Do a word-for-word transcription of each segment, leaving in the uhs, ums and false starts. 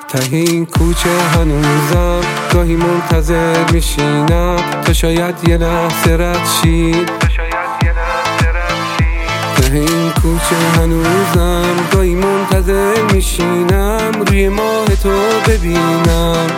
ته این کوچه هنوزم گاهی منتظر میشینم تا شاید یه لحظه رد شی. ته این کوچه هنوزم گاهی منتظر میشینم روی ماه تو ببینم.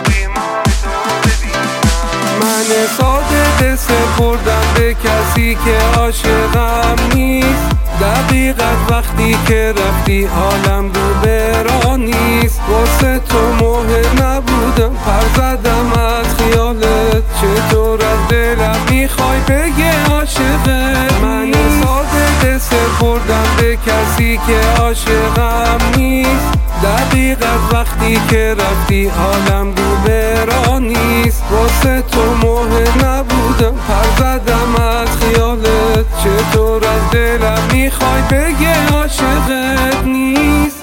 من ساده سپردم به کسی که عاشقم نیست. دقیقاً وقتی که رفتی حالم رو برا نیست. واسه تو مهم نبودم پر زدم از خیالت. چطور از دلم میخوای بگه عاشقت. من ساده سپردم به کسی که عاشقم نیست. دقیقاً وقتی که رفتی حالم رو برا نیست. واسه تو مهم نبودم پر زدم از خیالت. چطور از دلم میخوای بگه عاشقت نیست.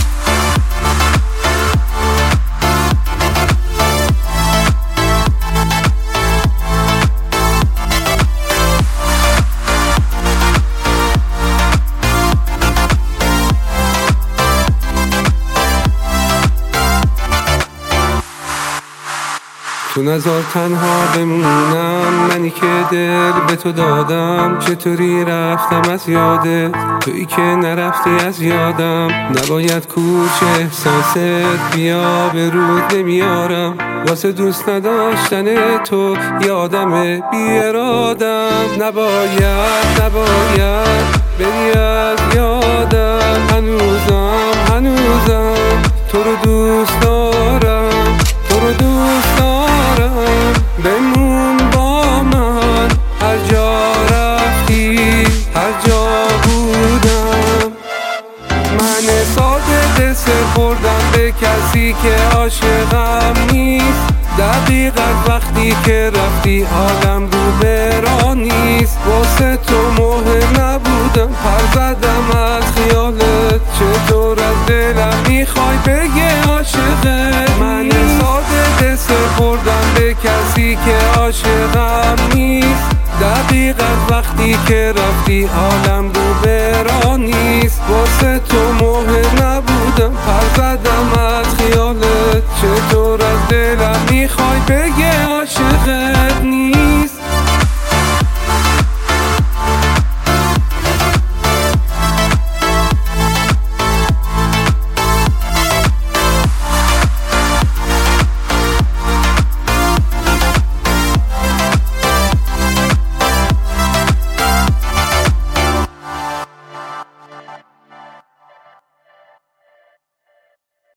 تو نذار تنها بمونم، منی که دل به تو دادم. چطوری رفتم از یادت، تویی که نرفتی از یادم. نباید کوچه احساست بیا به رود نمیارم. واسه دوست نداشتن تو یادم بی ارادم. نباید نباید بری از یادم. هنوزم هنوزم تو رو دوست دارم، تو رو دوست دارم. بمون با من هر جا رفتی، هر جا بودم. من ساده سپردم به کسی که عاشقم نیست. دقیقاً وقتی که رفتی حالم رو برا نیست. واسه تو مهم نبودم پر زدم از خیالت. چطور از دلم میخوای بگه عاشقت. من ساده سپردم به کسی که عاشقم نیست. دقیقاً وقتی که رفتی حالم رو برا نیست. واسه تو مهم نبودم پر زدم از خیالت. چطور